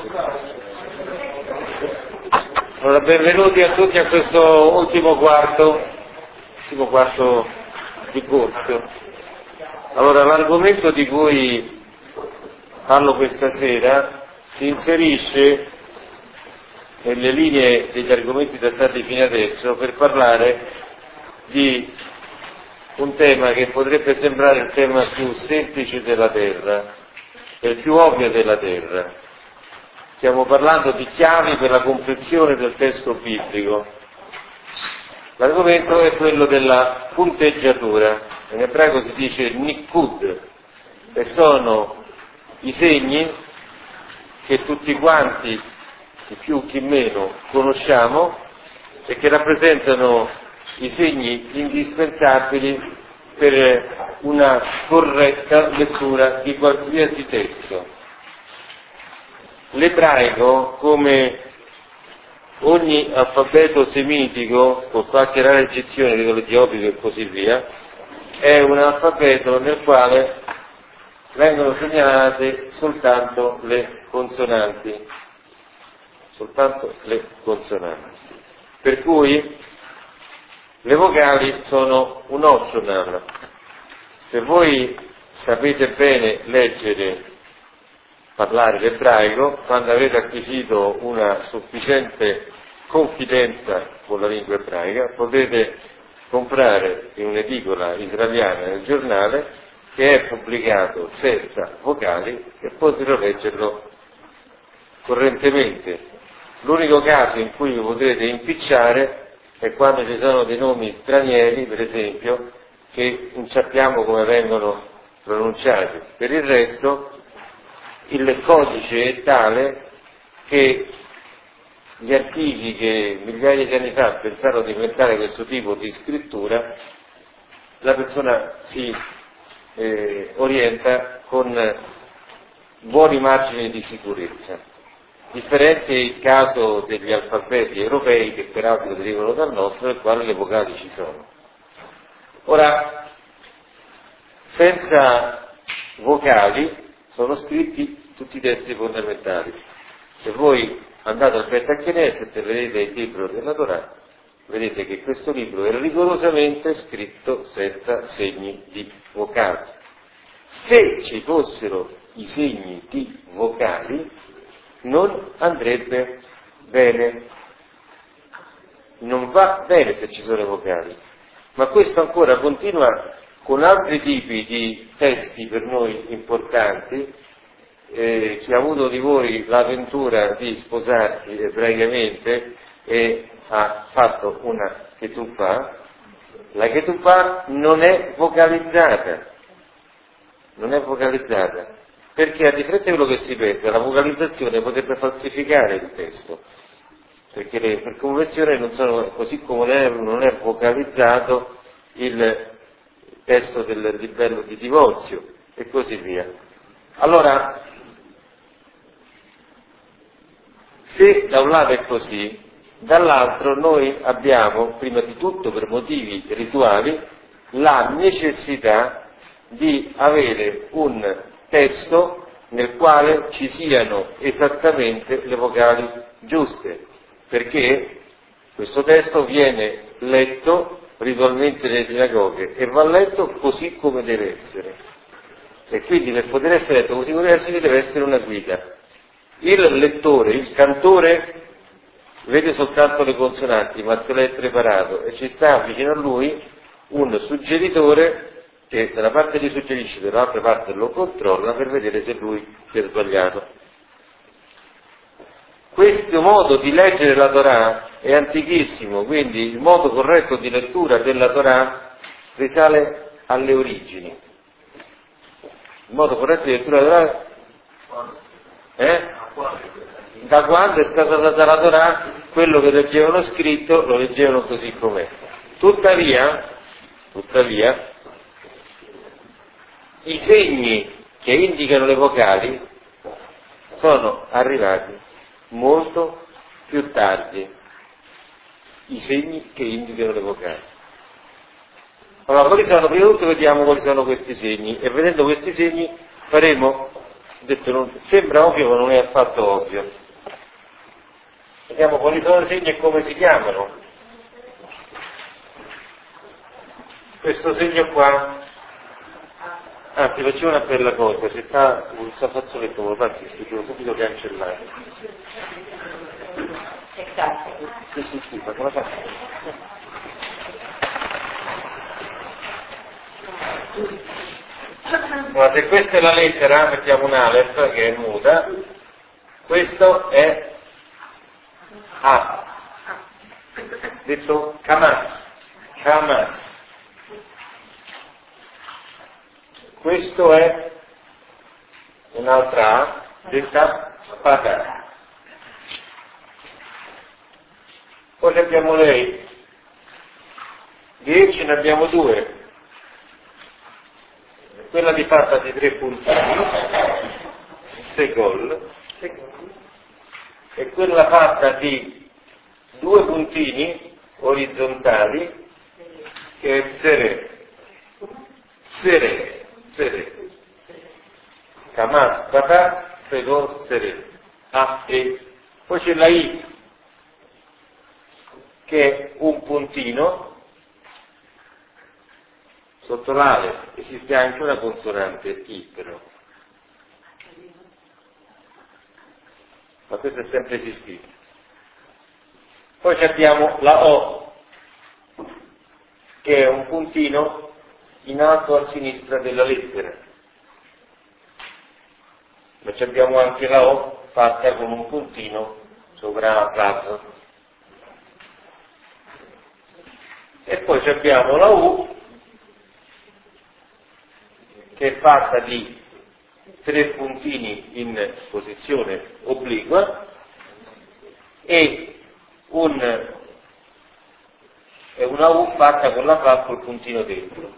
Allora, benvenuti a tutti a questo ultimo quarto di corso. Allora, l'argomento di cui parlo questa sera si inserisce nelle linee degli argomenti trattati fino adesso per parlare di un tema che potrebbe sembrare il tema più semplice della Terra, e il più ovvio della Terra. Stiamo parlando di chiavi per la comprensione del testo biblico. L'argomento è quello della punteggiatura, in ebraico si dice nikud, e sono i segni che tutti quanti, chi più chi meno, conosciamo e che rappresentano i segni indispensabili per una corretta lettura di qualsiasi testo. L'ebraico, come ogni alfabeto semitico, con qualche rara eccezione di quello etiopico e così via, è un alfabeto nel quale vengono segnalate soltanto le consonanti. Per cui le vocali sono un optional. Se voi sapete bene leggere, parlare l'ebraico, quando avete acquisito una sufficiente confidenza con la lingua ebraica, potete comprare in un'edicola israeliana nel giornale che è pubblicato senza vocali e potete leggerlo correntemente. L'unico caso in cui vi potrete impicciare è quando ci sono dei nomi stranieri, per esempio, che non sappiamo come vengono pronunciati. Per il resto il codice è tale che gli antichi che migliaia di anni fa pensarono di inventare questo tipo di scrittura, la persona si orienta con buoni margini di sicurezza. Differente è il caso degli alfabeti europei, che peraltro derivano dal nostro, nel quale le vocali ci sono. Ora, senza vocali sono scritti tutti i testi fondamentali. Se voi andate al Bet HaKnesset e vedete il libro della Torah, vedete che questo libro è rigorosamente scritto senza segni di vocali. Se ci fossero i segni di vocali, non andrebbe bene. Non va bene se ci sono i vocali. Ma questo ancora continua con altri tipi di testi per noi importanti. Chi ha avuto di voi l'avventura di sposarsi ebraicamente e ha fatto una ketubah, la ketubah non è vocalizzata, perché a differenza di quello che si pensa, la vocalizzazione potrebbe falsificare il testo, perché per convenzione non sono, così come non è vocalizzato il testo del livello di divorzio e così via. Allora, se da un lato è così, dall'altro noi abbiamo, prima di tutto per motivi rituali, la necessità di avere un testo nel quale ci siano esattamente le vocali giuste, perché questo testo viene letto ritualmente nelle sinagoghe e va letto così come deve essere, e quindi per poter essere letto così come deve essere una guida. Il lettore, il cantore, vede soltanto le consonanti, ma se l'è preparato e ci sta vicino a lui un suggeritore che da una parte gli suggerisce, dall'altra parte lo controlla per vedere se lui si è sbagliato. Questo modo di leggere la Torah è antichissimo, quindi il modo corretto di lettura della Torah risale alle origini. Il modo corretto di lettura della Torah da quando è stata data la Torah, quello che leggevano scritto lo leggevano così com'è. Tuttavia, i segni che indicano le vocali sono arrivati molto più tardi, i segni che indicano le vocali. Allora, prima di tutto vediamo quali sono questi segni, e vedendo questi segni faremo detto, sembra ovvio ma non è affatto ovvio. Vediamo quali sono i segni e come si chiamano. Questo segno qua, ti faccio una bella cosa, se sta un fazzoletto, me lo passi, devo subito cancellare. Sì, ma come faccio? Ma se questa è la lettera, mettiamo un Aleph che è muta, questo è A, detto Kamaz. Questo è un'altra A, detta Pata. Poi abbiamo lei, di ce ne abbiamo due. Quella di fatta di 3 puntini, Segol, e quella fatta di 2 puntini orizzontali, che è Sere. Kamaz, Pata, Segol, Sere. E poi c'è la I, che è un puntino. Sotto l'ale esiste anche una consonante I però, ma questo è sempre esistito. Poi abbiamo la O, che è un puntino in alto a sinistra della lettera, ma abbiamo anche la O fatta con un puntino sopra la. E poi abbiamo la U, che è fatta di 3 puntini in posizione obliqua e una U fatta con la Fa col puntino dentro.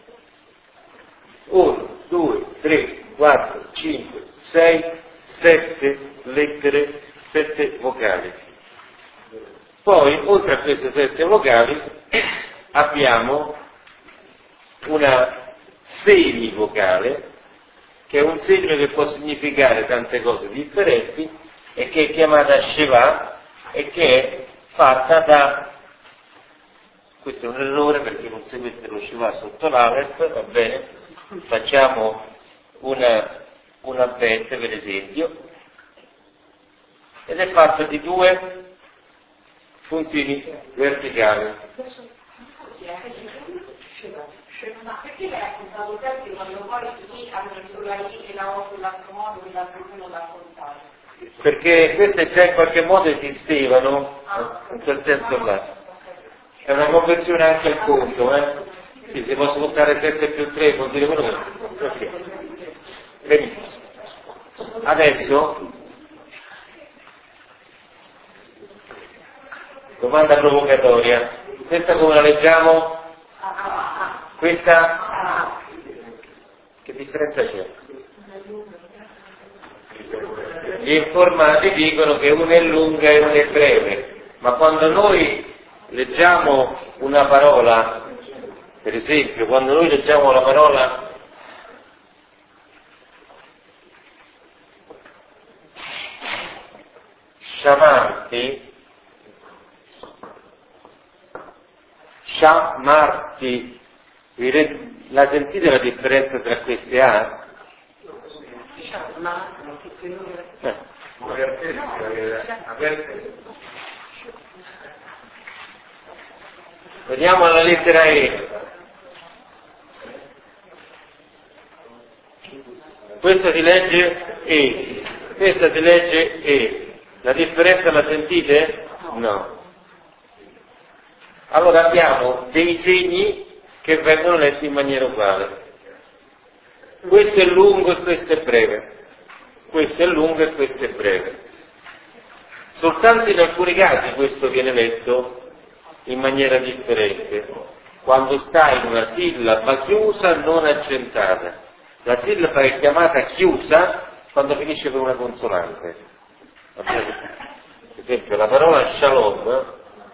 1, 2, 3, 4, 5, 6, 7 lettere, 7 vocali. Poi, oltre a queste 7 vocali, abbiamo una semivocale, che è un segno che può significare tante cose differenti e che è chiamata Sheva e che è fatta da, questo è un errore perché non si mette lo Sheva sotto l'Aleph, va bene, facciamo una bet per esempio, ed è fatta di 2 puntini verticali. Ma perché l'hai raccontato sempre quando poi lì hanno sulla I e la O sull'altro modo, quell'altro non l'ha raccontato? Perché queste già in qualche modo esistevano, in quel senso là. È una conversione anche al conto, Sì, se posso contare 7 più 3, vuol dire quello che... Ok. Benissimo. Adesso, domanda provocatoria. Questa come la leggiamo? Questa? Che differenza c'è? Gli informati dicono che una è lunga e una è breve, ma quando noi leggiamo una parola, per esempio, quando noi leggiamo la parola shamarti, la sentite la differenza tra queste A? Vediamo la lettera E. Questa si legge E, questa si legge E. La differenza la sentite? No. Allora abbiamo dei segni che vengono letti in maniera uguale. Questo è lungo e questo è breve. Questo è lungo e questo è breve. Soltanto in alcuni casi questo viene letto in maniera differente, quando sta in una sillaba chiusa non accentata. La sillaba è chiamata chiusa quando finisce con una consonante. Per esempio la parola shalom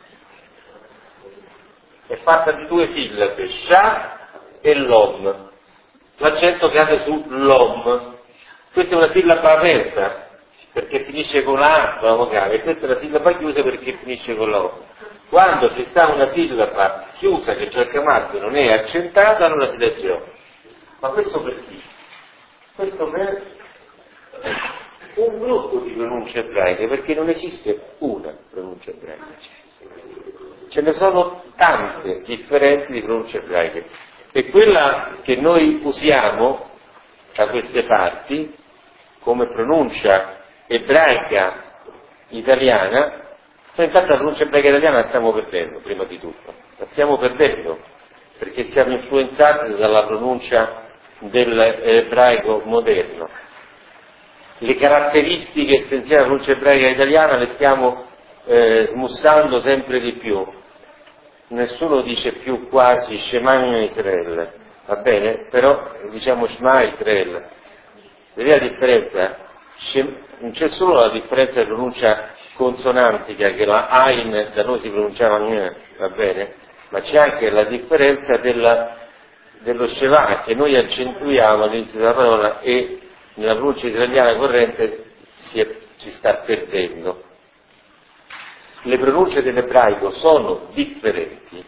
è fatta di 2 sillabe, sha e lom. L'accento cade su lom. Questa è una sillaba aperta, perché finisce con la A, la vocale, e questa è una sillaba chiusa perché finisce con la O. Quando ci sta una sillaba chiusa che cerca marzo non è accentata, allora si legge O. Ma questo per chi? Questo per un gruppo di pronunce ebraiche, perché non esiste una pronuncia ebraica. Ce ne sono tante differenti di pronunce ebraiche. E quella che noi usiamo da queste parti come pronuncia ebraica italiana, infatti la pronuncia ebraica italiana la stiamo perdendo, prima di tutto. La stiamo perdendo, perché siamo influenzati dalla pronuncia dell'ebraico moderno. Le caratteristiche essenziali della pronuncia ebraica italiana le stiamo smussando sempre di più. Nessuno dice più quasi Shema Israel, va bene? Però diciamo Shema Israel. Vedete la differenza? Non c'è solo la differenza di pronuncia consonantica, che la Ain da noi si pronunciava N, va bene? Ma c'è anche la differenza dello Sheva, che noi accentuiamo all'inizio della parola e nella pronuncia italiana corrente ci sta perdendo. Le pronunce dell'ebraico sono differenti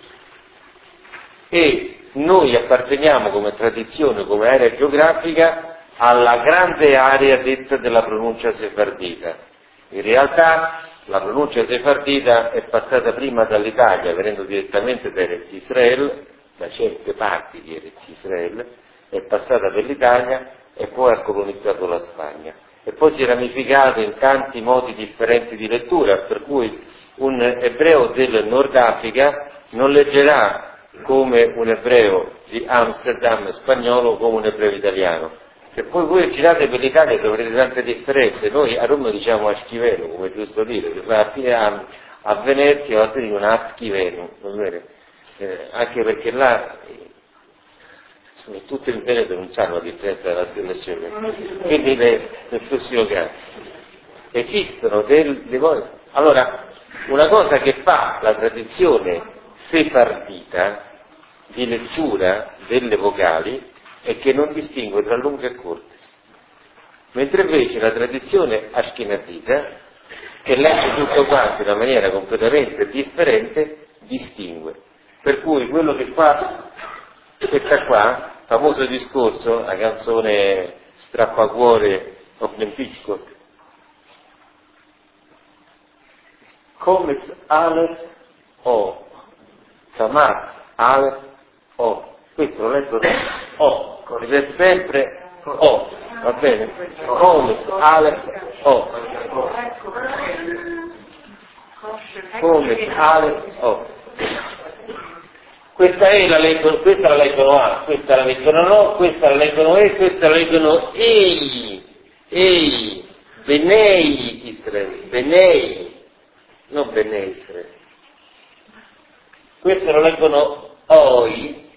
e noi apparteniamo come tradizione, come area geografica, alla grande area detta della pronuncia sefardita. In realtà la pronuncia sefardita è passata prima dall'Italia, venendo direttamente da Eretz Israel, da certe parti di Eretz Israel, è passata per l'Italia e poi ha colonizzato la Spagna. E poi si è ramificato in tanti modi differenti di lettura, per cui un ebreo del Nord Africa non leggerà come un ebreo di Amsterdam spagnolo come un ebreo italiano. Se poi voi girate per l'Italia troverete tante differenze. Noi a Roma diciamo Aschiveno, come è giusto dire, a fine anno a Venezia a volte dicono Aschiveno, anche perché là tutto il Veneto non sanno la differenza della selezione, quindi le flussi locali. Esistono delle cose. Allora, una cosa che fa la tradizione sefardita di lettura delle vocali è che non distingue tra lunghe e corte, mentre invece la tradizione ashkenazita, che legge tutto quanto in una maniera completamente differente, distingue. Per cui quello che fa questa qua, famoso discorso, la canzone Strappacuore of Nempicco, Comet Aleph O, Tamat Aleph O, questo lo leggo O, è sempre O, va bene? Comet Aleph O, Comet Aleph O. Questa la leggono A, questa la leggono no, questa la leggono E, questa la leggono Ei, Benei Israele, Benei, non Benei Israele. Questo lo leggono Oi,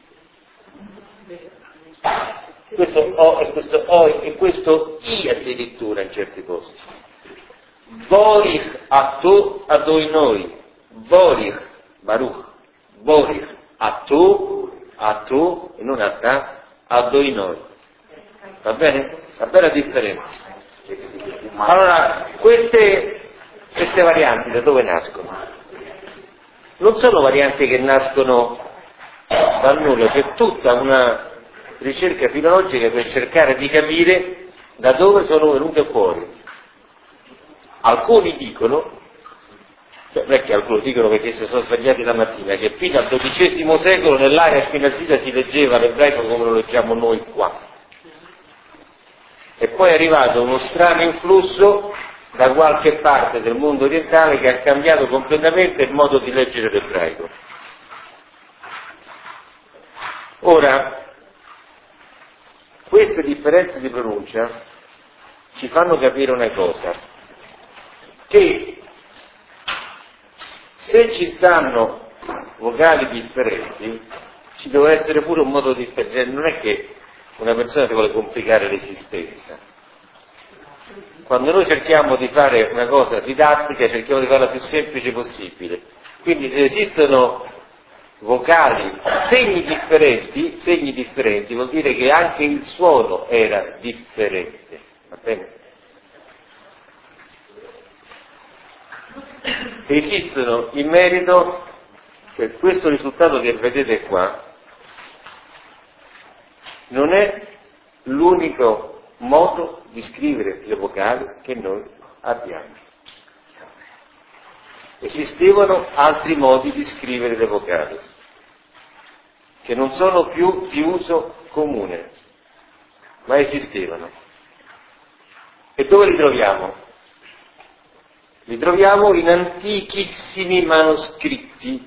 questo O e questo Oi e questo I addirittura in certi posti. Borich Atu Adonai, Borich, Baruch, Borich Atu e non Atà, Adonai. Va bene? Va bene la differenza. Allora, queste varianti da dove nascono? Non sono varianti che nascono dal nulla, c'è tutta una ricerca filologica per cercare di capire da dove sono venute fuori. Alcuni dicono, non è che alcuni dicono perché si sono svegliati la mattina, che fino al XII secolo nell'area ashkenazita si leggeva l'ebraico come lo leggiamo noi qua. E poi è arrivato uno strano influsso da qualche parte del mondo orientale che ha cambiato completamente il modo di leggere l'ebraico. Ora, queste differenze di pronuncia ci fanno capire una cosa, che se ci stanno vocali differenti ci deve essere pure un modo differente, non è che una persona ti vuole complicare l'esistenza. Quando noi cerchiamo di fare una cosa didattica cerchiamo di farla più semplice possibile, quindi se esistono vocali, segni differenti vuol dire che anche il suono era differente, Va bene? Esistono in merito, per questo risultato che vedete qua, non è l'unico modo di scrivere le vocali che noi abbiamo. Esistevano altri modi di scrivere le vocali, che non sono più di uso comune, ma esistevano. E dove li troviamo? Li troviamo in antichissimi manoscritti,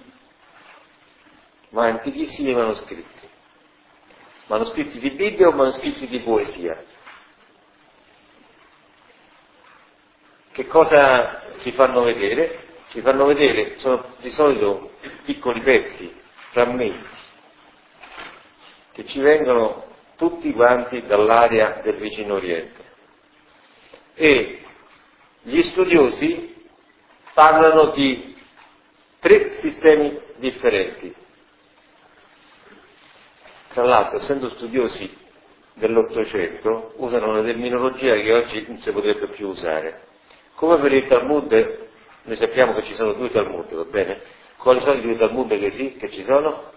manoscritti di Bibbia o manoscritti di poesia. Che cosa ci fanno vedere? Ci fanno vedere, sono di solito piccoli pezzi, frammenti, che ci vengono tutti quanti dall'area del Vicino Oriente. E gli studiosi parlano di 3 sistemi differenti. Tra l'altro, essendo studiosi dell'Ottocento, usano una terminologia che oggi non si potrebbe più usare. Come per il Talmud, noi sappiamo che ci sono 2 Talmud, va bene? Quali sono i 2 Talmud che ci sono?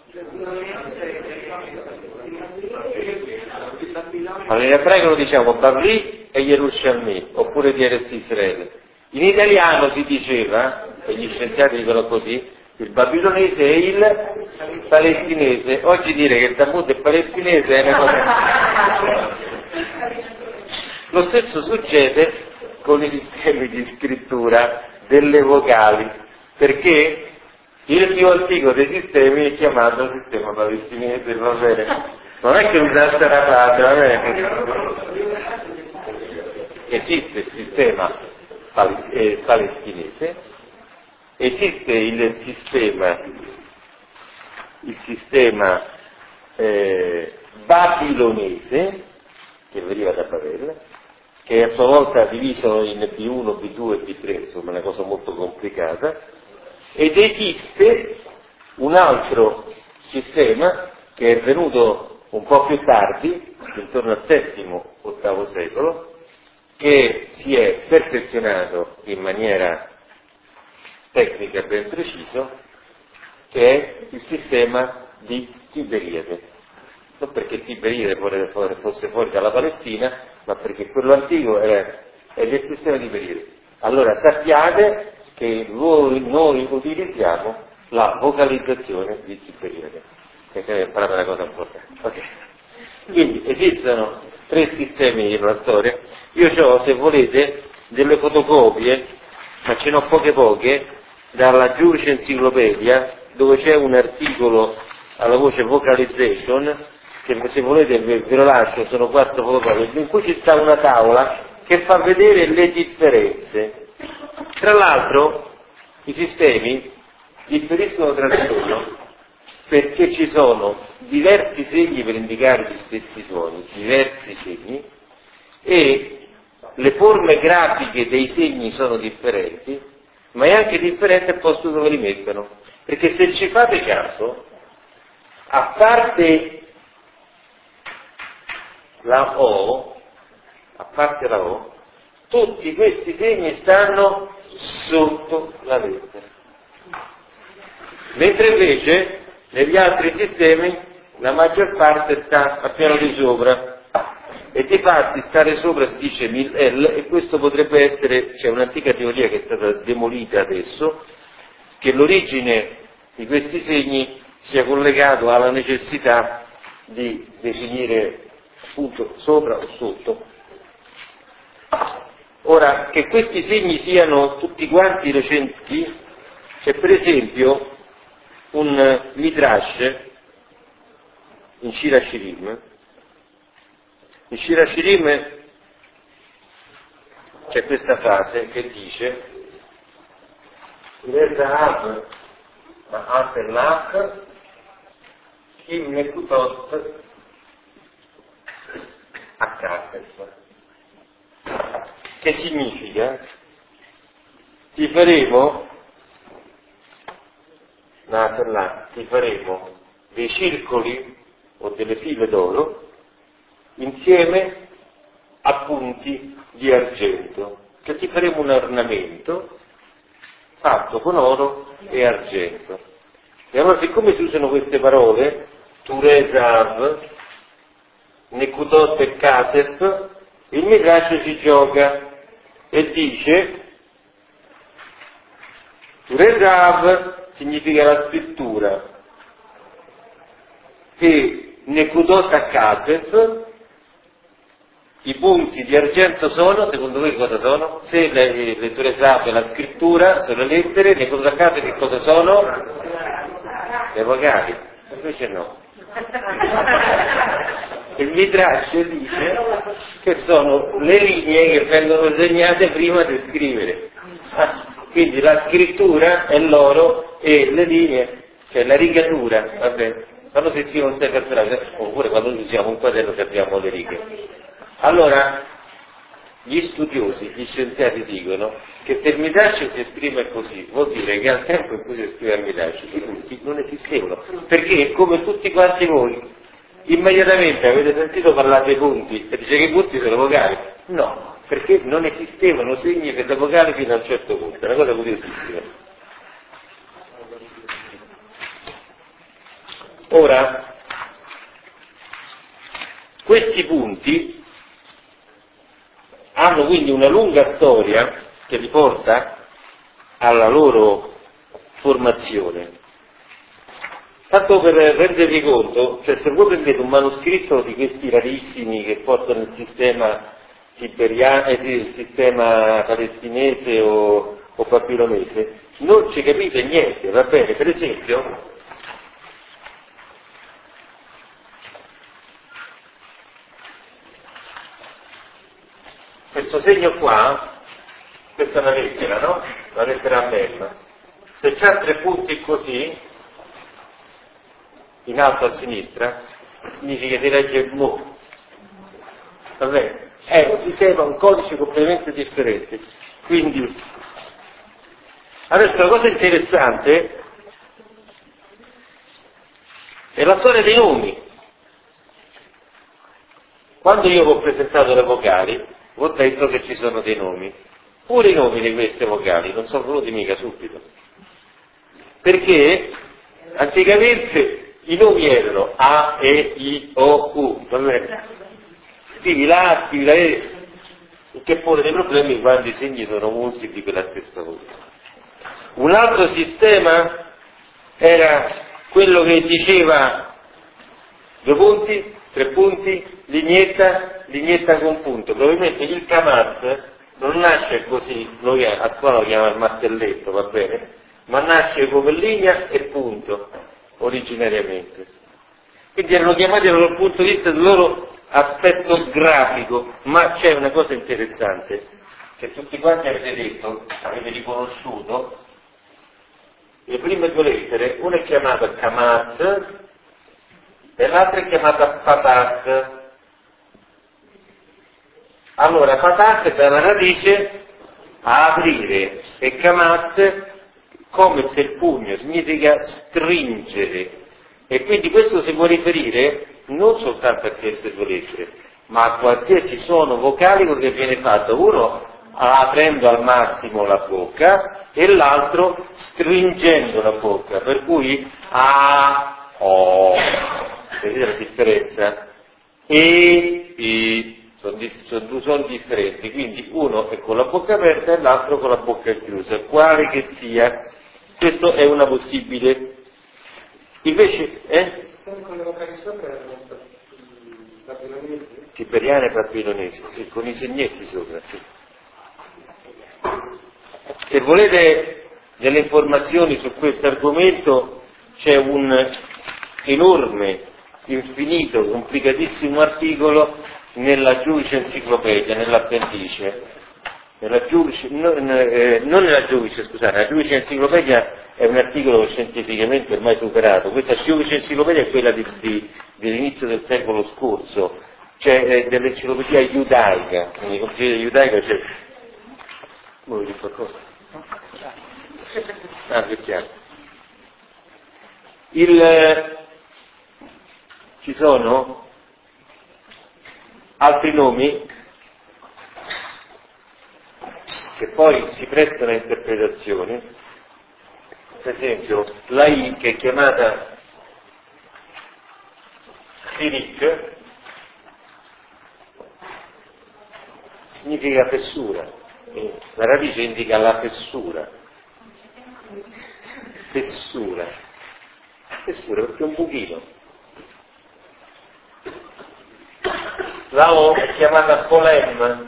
Allora in ebraico lo diciamo Bavli e Yerushalmi, oppure di Eretz Israele. In italiano si diceva, e gli scienziati dicono così, il babilonese e il palestinese. Oggi dire che il Talmud è palestinese è una cosa... Lo stesso succede con i sistemi di scrittura delle vocali, perché il più antico dei sistemi è chiamato sistema palestinese, va bene? Non è che usasse la patria, va bene? Esiste il sistema palestinese, esiste il sistema babilonese, che veniva da Babele, che è a sua volta diviso in B1, B2 e B3, insomma una cosa molto complicata, ed esiste un altro sistema che è venuto un po' più tardi, intorno al VII-VIII secolo, che si è perfezionato in maniera tecnica ben preciso, che è il sistema di Tiberiade. Non perché Tiberiade fosse fuori dalla Palestina, ma perché quello antico è del sistema di Tiberiade. Allora sappiate che noi utilizziamo la vocalizzazione di Tiberiade, perché è proprio una cosa importante. Okay. Quindi esistono 3 sistemi nella storia. Io ho, se volete, delle fotocopie, ma ce n'ho poche, dalla Jewish Encyclopedia, dove c'è un articolo alla voce vocalization, che se volete ve lo lascio, sono 4 fotocopie, in cui ci sta una tavola che fa vedere le differenze. Tra l'altro i sistemi differiscono tra loro perché ci sono diversi segni per indicare gli stessi suoni, diversi segni, e le forme grafiche dei segni sono differenti, ma è anche differente il posto dove li mettono, perché se ci fate caso, a parte la O, tutti questi segni stanno sotto la lettera, mentre invece negli altri sistemi la maggior parte sta a piano di sopra, e difatti stare sopra si dice Mil-El, e questo potrebbe essere, c'è un'antica teoria che è stata demolita adesso, che l'origine di questi segni sia collegato alla necessità di definire appunto sopra o sotto. Ora, che questi segni siano tutti quanti recenti, c'è per esempio un Midrash in Shir HaShirim. In Shir HaShirim c'è questa frase che dice L'Ezahav Ma'atelach Kim Nekutot Akasef, che significa ti faremo dei circoli o delle file d'oro insieme a punti di argento, che ti faremo un ornamento fatto con oro e argento. E allora, siccome si usano queste parole, Turezav, Nekutot e Kasef, il Midrash ci gioca e dice Turezav significa la scrittura, e Nekutot e Kasef, i punti di argento sono, secondo voi cosa sono? Se le Turezav è la scrittura, sono le lettere, Nekutot e Kasef che cosa sono? Le vocali, invece no. Il Midrash dice che sono le linee che vengono segnate prima di scrivere. Quindi la scrittura è l'oro e le linee, cioè la rigatura, vabbè. Quando si scrive un sefer frase, oppure quando usiamo un quaderno che abbiamo le righe. Allora, gli studiosi, gli scienziati dicono che se il Midrash si esprime così, vuol dire che al tempo in cui si scrive il Midrash i punti non esistevano, perché come tutti quanti voi immediatamente avete sentito parlare dei punti e dice che i punti sono vocali. No, perché non esistevano segni per le vocali fino a un certo punto, è una cosa curiosissima. Ora, questi punti hanno quindi una lunga storia che li porta alla loro formazione. Tanto per rendervi conto, cioè se voi prendete un manoscritto di questi rarissimi che portano il sistema il sistema palestinese o babilonese, non ci capite niente, va bene? Per esempio, questo segno qua, questa è una lettera, no? La lettera M. Se c'ha 3 punti così, in alto a sinistra, significa che legge Mo. Va bene? È un sistema, un codice completamente differente. Quindi, adesso la cosa interessante è la storia dei nomi. Quando io ho presentato le vocali, ho detto che ci sono dei nomi. Pure i nomi di queste vocali non sono venuti mica subito. Perché anticamente i nomi erano A, E, I, O, U, scrivi la, scrivi la E, che pone dei problemi quando i segni sono multipli per la stessa cosa. Un altro sistema era quello che diceva 2 punti, 3 punti, lineetta con punto. Probabilmente il Kamaz non nasce così, noi a scuola lo chiamiamo il martelletto, va bene? Ma nasce come linea e punto, originariamente. Quindi erano chiamati dal punto di vista del loro aspetto grafico, ma c'è una cosa interessante, che tutti quanti avete detto, avete riconosciuto, le prime 2 lettere, una è chiamata Kamaz e l'altra è chiamata Patas. Allora, Patas è dalla radice a aprire e Kamaz come se il pugno significa stringere, e quindi questo si può riferire non soltanto a queste 2 lettere, ma a qualsiasi suono vocalico che viene fatto, uno aprendo al massimo la bocca e l'altro stringendo la bocca, per cui A, O, vedete la differenza? E, I, sono 2 suoni differenti, quindi uno è con la bocca aperta e l'altro con la bocca chiusa, quale che sia, questo è una possibile. Invece, con le vocali sopra erano babilonesi? Tiberiane e babilonesi, sì, con i segnetti sopra, sì. Se volete delle informazioni su questo argomento c'è un enorme, infinito, complicatissimo articolo nella Jewish Encyclopedia, nell'appendice. La Jewish Encyclopedia è un articolo scientificamente ormai superato. Questa Jewish Encyclopedia è quella dell'inizio del secolo scorso, c'è dell'enciclopedia giudaica, quindi l'enciclopedia giudaica c'è. Vuoi dire qualcosa? Che chiaro. Ci sono altri nomi che poi si prestano a interpretazioni. Per esempio, la I, che è chiamata Chirik, significa fessura, la radice indica la fessura. Fessura perché è un buchino. La O è chiamata polem,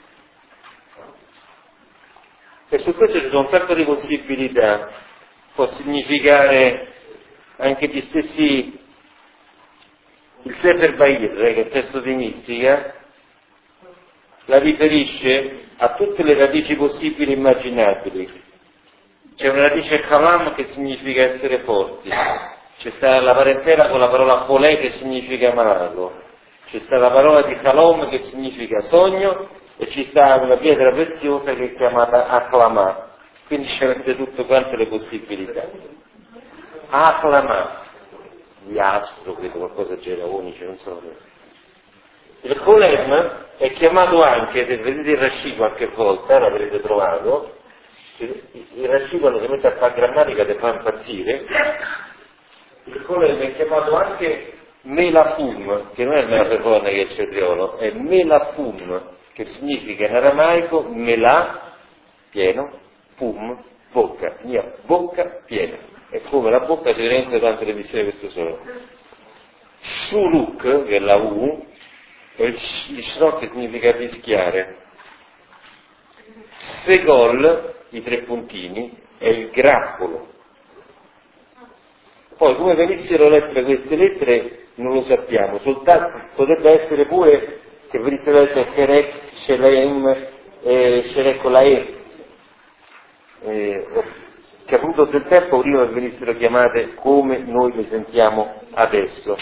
e su questo ci sono un sacco di possibilità. Può significare anche gli stessi, il Sefer Bahir, che è il testo di mistica, la riferisce a tutte le radici possibili e immaginabili. C'è una radice Kalam che significa essere forti, c'è stata la parentela con la parola Polè che significa malato, c'è stata la parola di Kalom che significa sogno, e ci sta una pietra preziosa che è chiamata Akhlama, quindi c'è tutte quante le possibilità. Akhlama, di aspro, credo qualcosa del genere, unice, non so. Il Kolem è chiamato anche, se vedete il Rashi qualche volta, l'avrete trovato, il Rashi quando si mette a fare grammatica ti fa impazzire, il Kolem è chiamato anche Melafum, che non è il Melafefone che è il cetriolo, è Melafum, che significa in aramaico Melà, pieno, Fum, bocca, significa bocca piena, è come la bocca si rende durante l'emissione di questo sole. Shuruk, che è la U, e il Shrok che significa rischiare. Segol, i tre puntini, è il grappolo. Poi come venissero lette queste lettere non lo sappiamo, soltanto potrebbe essere pure che venissero lette Kerek, Shelem e Sherekolae, che a punto del tempo prima venissero chiamate come noi le sentiamo adesso.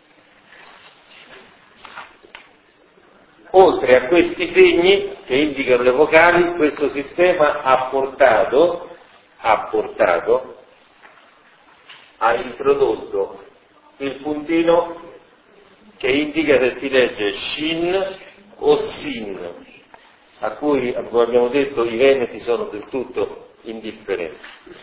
Oltre a questi segni che indicano le vocali, questo sistema ha introdotto il puntino che indica se si legge Shin o Sin, a cui, come abbiamo detto, i veneti sono del tutto indifferenti.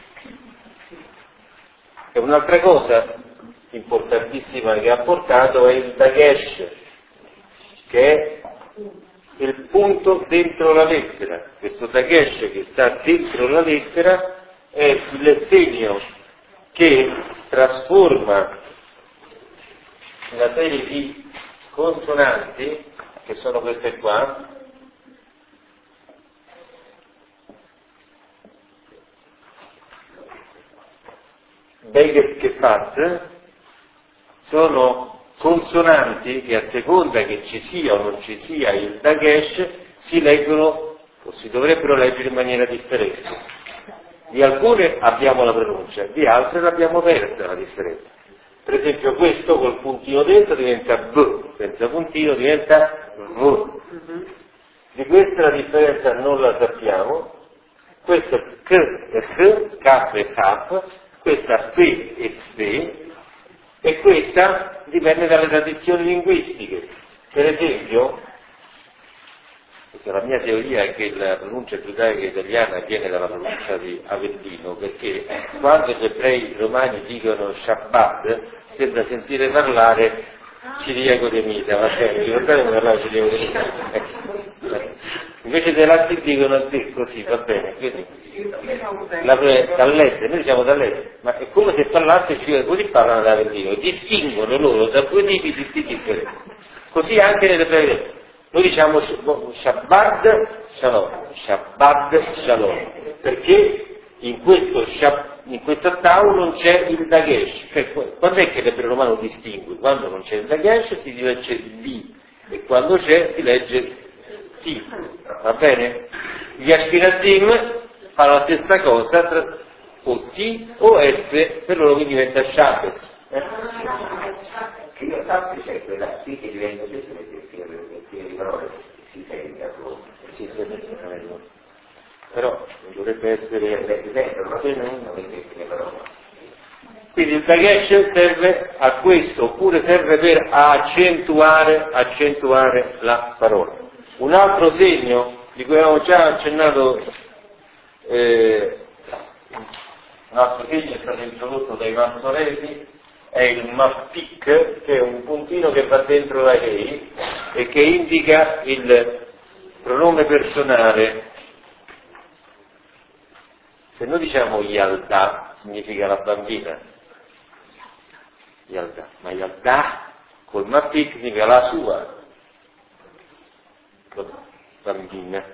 E un'altra cosa importantissima che ha portato è il Dagesh, che è il punto dentro la lettera. Questo Dagesh che sta dentro la lettera è il segno che trasforma una serie di consonanti, che sono queste qua, Beghet che Fat, sono consonanti che a seconda che ci sia o non ci sia il Dagesh si leggono o si dovrebbero leggere in maniera differente. Di alcune abbiamo la pronuncia, di altre l'abbiamo persa la differenza. Per esempio questo col puntino dentro diventa B, senza puntino diventa V. Di questa la differenza non la sappiamo. Questo K e K e K, questa P e F, e questa dipende dalle tradizioni linguistiche. Per esempio, la mia teoria è che la pronuncia giudaica italiana viene dalla pronuncia di Avellino, perché quando gli ebrei romani dicono Shabbat, sembra sentire parlare Ciriaco de Mita, ma sempre, ricordate come parlava Ciriaco de Mita? Invece dell'altro dicono così, va bene, quindi dall'Est, noi diciamo dall'Est, ma è come se parlasse così parlano da Avellino, distinguono loro da due tipi di differenti. Così anche nelle prevede. Noi diciamo Shabbat Shalom, perché in questo Tau non c'è il Dagesh. Quando è che l'ebreo romano distingue? Quando non c'è il Dagesh si legge D, e quando c'è si legge T. Va bene? Gli Ashkenazim fanno la stessa cosa, o T o S, per loro che diventa Shabbat. Che io sappia c'è quella qui che diventa spesso perché di parole si sente a loro. Sì, però non dovrebbe essere quindi il Dagesh serve a questo, oppure serve per accentuare la parola. Un altro segno di cui avevamo già accennato un altro segno è stato introdotto dai massoreti, è il MAPIC, che è un puntino che va dentro la EI e che indica il pronome personale. Se noi diciamo Yalda, significa la bambina, Yalda, ma Yalda col MAPIC significa la sua bambina.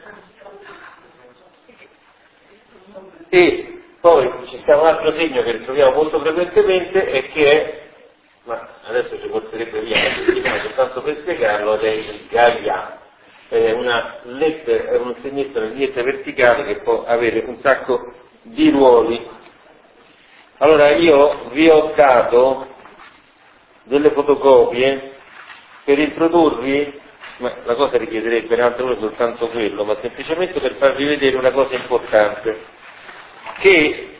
E poi ci sta un altro segno che troviamo molto frequentemente e che è, ma adesso ci porterebbe via una settimana soltanto per spiegarlo, ed è il Gaia. È una lettera, è un segnetto, una lineetta verticale che può avere un sacco di ruoli. Allora io vi ho dato delle fotocopie per introdurvi, ma la cosa richiederebbe in altre ore soltanto quello, ma semplicemente per farvi vedere una cosa importante, che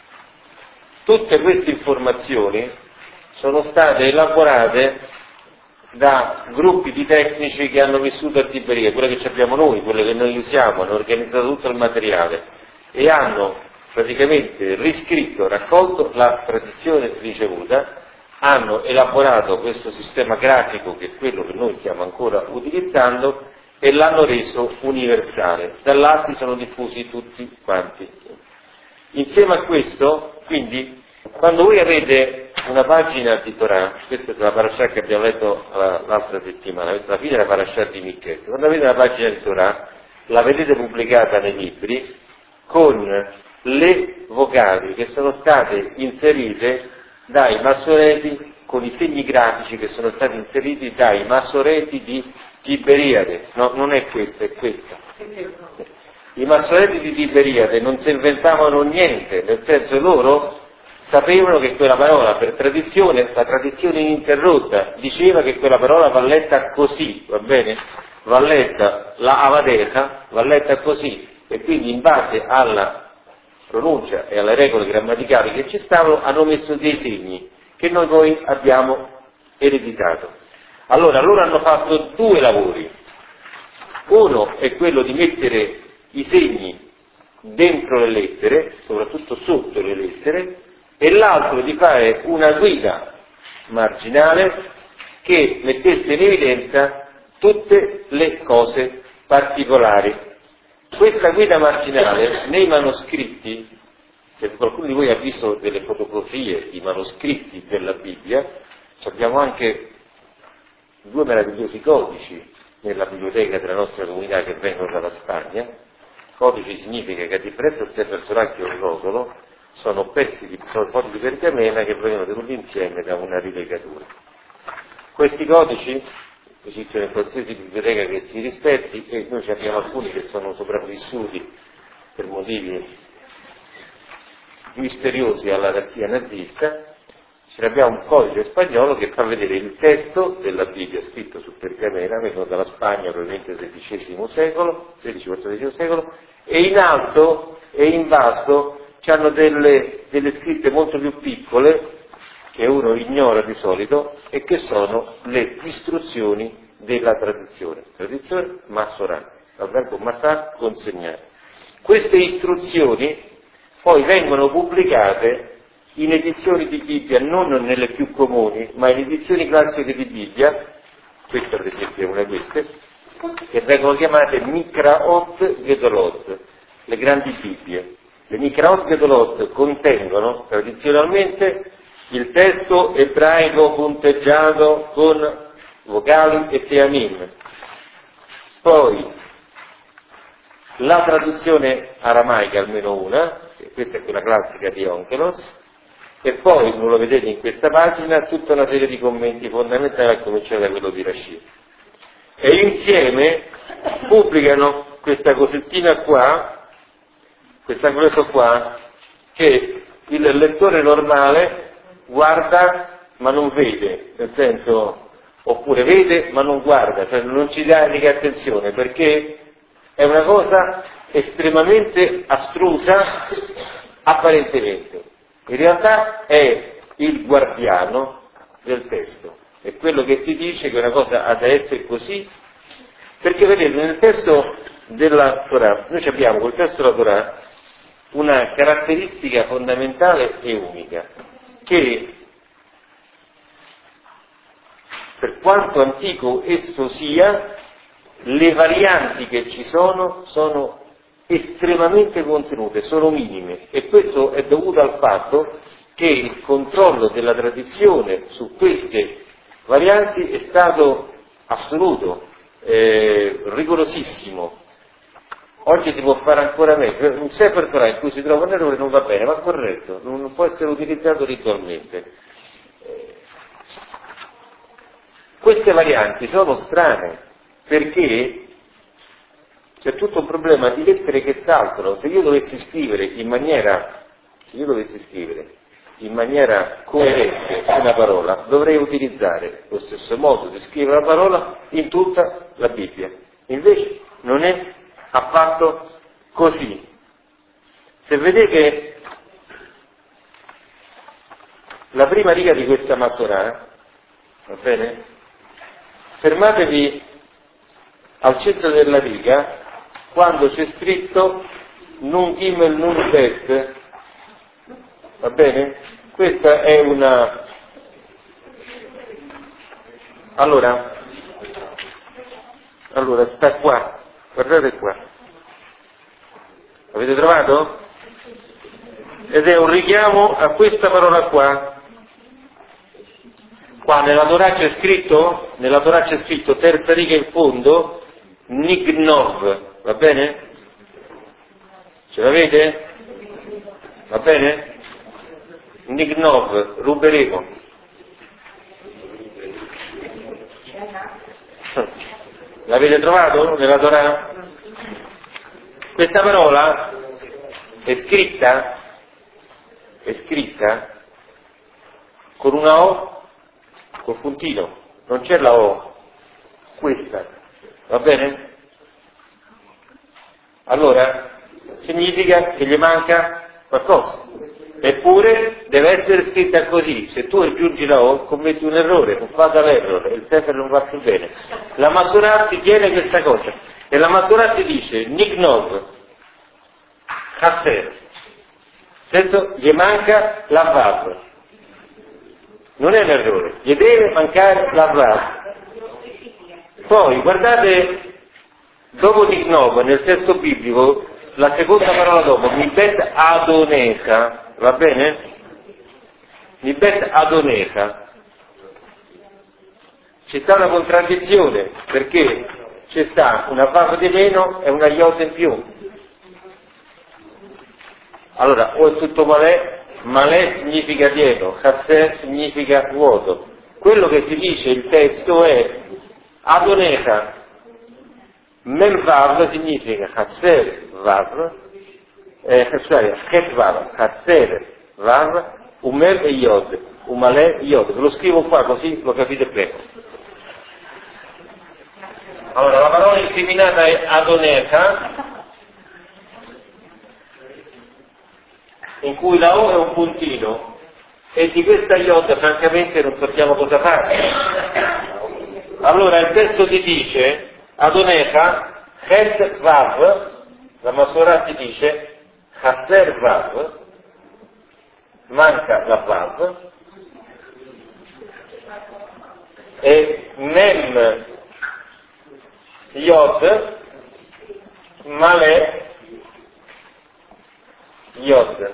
tutte queste informazioni sono state elaborate da gruppi di tecnici che hanno vissuto a Tiberia, quelle che abbiamo noi, quelle che noi usiamo, hanno organizzato tutto il materiale e hanno praticamente riscritto, raccolto la tradizione ricevuta, hanno elaborato questo sistema grafico che è quello che noi stiamo ancora utilizzando e l'hanno reso universale. Dall'altro sono diffusi tutti quanti. Insieme a questo, quindi, quando voi avete una pagina di Torah, questa è la parasha che abbiamo letto l'altra settimana, questa è la fine della parasha di Michele, quando avete una pagina di Torah, la vedete pubblicata nei libri con le vocali che sono state inserite dai massoreti, con i segni grafici che sono stati inseriti dai massoreti di Tiberiade. No, non è questa, è questa. I massoreti di Tiberiade non si inventavano niente, nel senso loro sapevano che quella parola, per tradizione, la tradizione ininterrotta, diceva che quella parola va letta così, va bene? Va letta la avadeca, va letta così, e quindi in base alla pronuncia e alle regole grammaticali che ci stavano hanno messo dei segni che noi poi abbiamo ereditato. Allora loro hanno fatto due lavori. Uno è quello di mettere i segni dentro le lettere, soprattutto sotto le lettere, e l'altro di fare una guida marginale che mettesse in evidenza tutte le cose particolari. Questa guida marginale nei manoscritti, se qualcuno di voi ha visto delle fotografie di manoscritti della Bibbia, abbiamo anche due meravigliosi codici nella biblioteca della nostra comunità che vengono dalla Spagna. Codici significa che a differenza del Sefer Torah che è un rotolo, sono pezzi di fogli di pergamena che vengono tenuti insieme da una rilegatura. Questi codici esistono in qualsiasi biblioteca che si rispetti e noi ci abbiamo alcuni che sono sopravvissuti per motivi misteriosi alla razzia nazista. Ce l'abbiamo un codice spagnolo che fa vedere il testo della Bibbia scritto su pergamena, venuto dalla Spagna probabilmente del XVI secolo, XVI-XIV secolo, e in alto e in basso hanno delle scritte molto più piccole che uno ignora di solito e che sono le istruzioni della tradizione massorà, dal verbo masar, consegnare. Queste istruzioni poi vengono pubblicate in edizioni di Bibbia, non nelle più comuni, ma in edizioni classiche di Bibbia, questa per esempio è una di queste, che vengono chiamate Mikraot Gedolot, le grandi Bibbie. Le Mikraot Gedolot contengono tradizionalmente il testo ebraico punteggiato con vocali e teamim, poi la traduzione aramaica, almeno una, questa è quella classica di Onkelos, e poi, non lo vedete in questa pagina, tutta una serie di commenti fondamentali a cominciare da quello di Rashi. E insieme pubblicano questa cosettina qua, che il lettore normale guarda ma non vede, nel senso, oppure vede ma non guarda, cioè non ci dà mica attenzione, perché è una cosa estremamente astrusa apparentemente. In realtà è il guardiano del testo, è quello che ti dice che una cosa ha da essere così, perché vedete nel testo della Torah, noi abbiamo col testo della Torah una caratteristica fondamentale e unica, che per quanto antico esso sia, le varianti che ci sono estremamente contenute, sono minime, e questo è dovuto al fatto che il controllo della tradizione su queste varianti è stato assoluto, rigorosissimo. Oggi si può fare ancora meglio, un sefer Torah in cui si trova un errore non va bene, va corretto, non può essere utilizzato ritualmente. Queste varianti sono strane perché c'è tutto un problema di lettere che saltano. Se io dovessi scrivere in maniera coerente una parola, dovrei utilizzare lo stesso modo di scrivere la parola in tutta la Bibbia. Invece non è affatto così. Se vedete la prima riga di questa Masorah, va bene? Fermatevi al centro della riga quando c'è scritto Nun Gimel Nun Bet, va bene? Questa è una... Allora sta qua, guardate qua. Avete trovato? Ed è un richiamo a questa parola qua. Qua nella Torah c'è scritto, terza riga in fondo, Nignov, va bene? Ce l'avete? Va bene? Nignov, ruberemo. L'avete trovato nella Torah? Questa parola è scritta con una O col puntino, non c'è la O, questa, va bene? Allora, significa che gli manca qualcosa, eppure deve essere scritta così. Se tu aggiungi la O commetti un errore, un fatal error, il sefer non va più bene. La Masorah ti chiede questa cosa, e la Masorah ti dice Nignov, Hasser, nel senso gli manca la Vav. Non è un errore, gli deve mancare la Vav. Poi, guardate, dopo Nignov, nel testo biblico, la seconda parola dopo, Mibet Adonecha, va bene? Mibet Adonecha. C'è sta una contraddizione, perché c'è sta una Vav di meno e una Iota in più. Allora, o è tutto Malè significa pieno, Hasser significa vuoto. Quello che ti dice il testo è Adonecha, Mem Vav significa Hasser Vav, Het Vav, Hasser Vav, Umel e Yod, Umalè Yod. Ve lo scrivo qua così lo capite bene. Allora, la parola incriminata è Adonecha, in cui la O è un puntino, e di questa Yod francamente non sappiamo cosa fare. Allora il testo ti dice Adonecha, Het Vav, la Masorah ti dice Hasser Vav, manca la Vav, e Mem Yod, Malè Yod.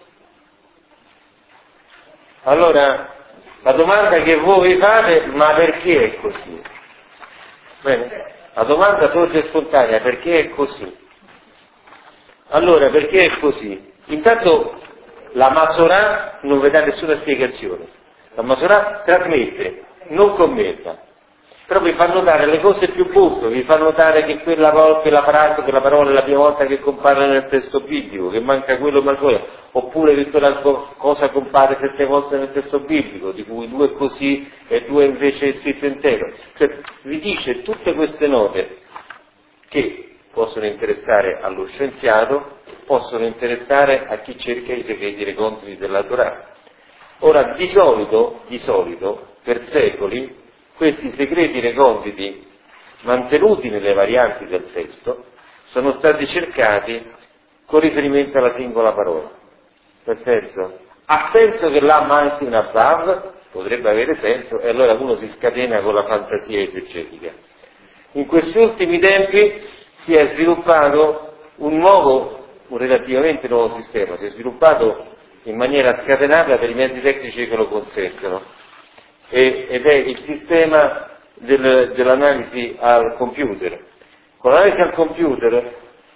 Allora, la domanda che voi fate, ma perché è così? Bene, la domanda sorge spontanea, perché è così? Allora, perché è così? Intanto la Masorah non vi dà nessuna spiegazione. La Masorah trasmette, non commenta. Però vi fa notare le cose più buffe, vi fa notare che quella frase, quella parola è la prima volta che compare nel testo biblico, che manca quello, oppure che quella cosa compare 7 volte nel testo biblico, di cui 2 così e 2 invece è scritto intero. Cioè, vi dice tutte queste note che possono interessare allo scienziato, possono interessare a chi cerca i segreti reconditi della Torah. Ora, di solito, per secoli, questi segreti reconditi mantenuti nelle varianti del testo sono stati cercati con riferimento alla singola parola. Per senso? Ha senso che la manchi una vav? Potrebbe avere senso, e allora uno si scatena con la fantasia esegetica. In questi ultimi tempi si è sviluppato un relativamente nuovo sistema, si è sviluppato in maniera scatenata per i mezzi tecnici che lo consentono, ed è il sistema dell'analisi al computer. Con l'analisi al computer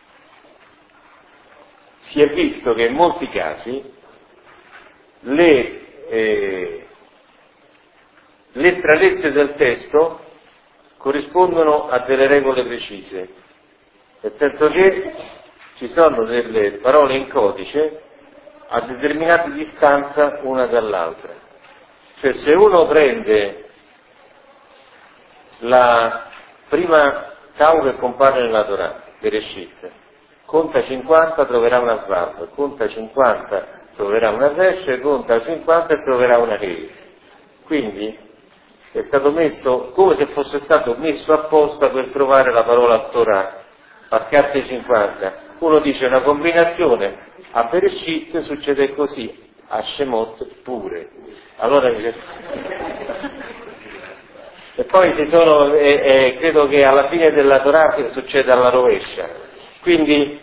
si è visto che in molti casi le letteralezze del testo corrispondono a delle regole precise, nel senso che ci sono delle parole in codice a determinate distanze una dall'altra. Cioè, se uno prende la prima tau che compare nella Torah, Bereshit, conta 50 troverà una Vav, conta 50 troverà una Resh, conta 50 e troverà una Hei. Quindi è stato messo come se fosse stato messo apposta per trovare la parola Torah, a carte 50. Uno dice una combinazione, a Bereshit succede così, a Shemot pure. Allora dice... E poi ci sono, credo che alla fine della Torah succeda alla rovescia. Quindi,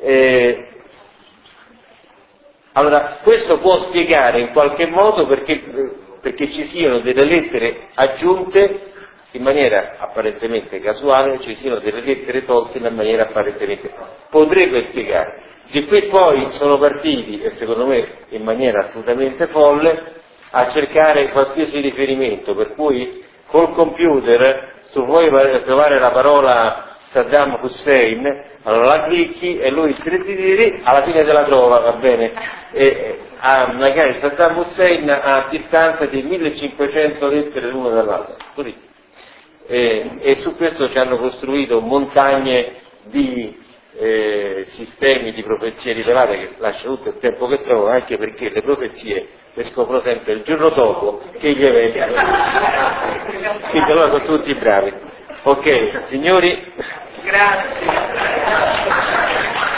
allora, questo può spiegare in qualche modo perché ci siano delle lettere aggiunte in maniera apparentemente casuale, ci siano delle lettere tolte in maniera apparentemente... Potrebbe spiegare. Di qui poi sono partiti, e secondo me in maniera assolutamente folle, a cercare qualsiasi riferimento, per cui col computer tu vuoi trovare la parola Saddam Hussein, allora la clicchi e lui alla fine te la trova, va bene? Magari Saddam Hussein a distanza di 1500 lettere l'uno dall'altro, così. E su questo ci hanno costruito montagne di sistemi di profezie rivelate che lasciano tutto il tempo che trovano, anche perché le profezie le scopro sempre il giorno dopo che gli eventi. Quindi allora sono tutti bravi. Ok, signori? Grazie.